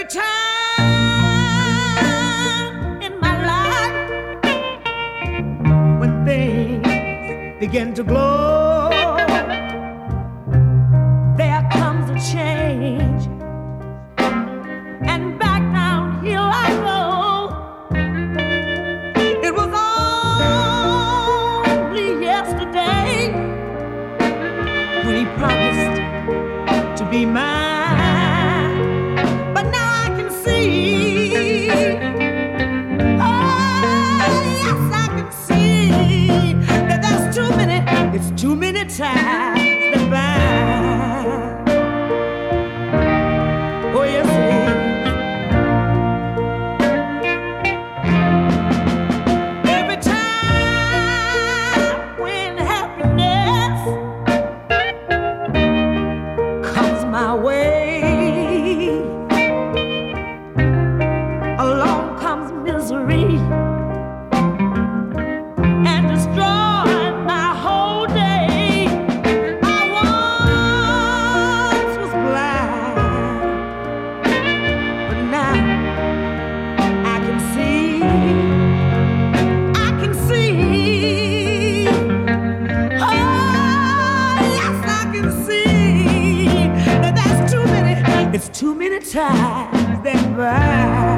time in my life when things begin to glow, there comes a change, and back downhill I go. It was only yesterday when he promised to be mine, but now I can see, oh yes I can see that there's too many, it's too many times that bind. Oh yes it is. Every time when happiness comes my way, along comes misery and destroys my whole day. I once was blind, but now I can see, I can see. Oh, yes, I can see that there's too many, it's too many times that by.